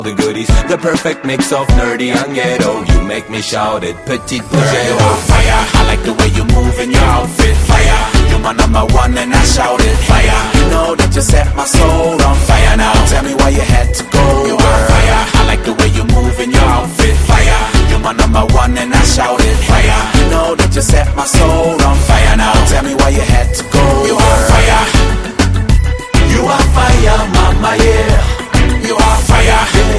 the goodies, the perfect mix of nerdy and ghetto. You make me shout it, petite bourgeois. Fire, I like the way you move in your outfit.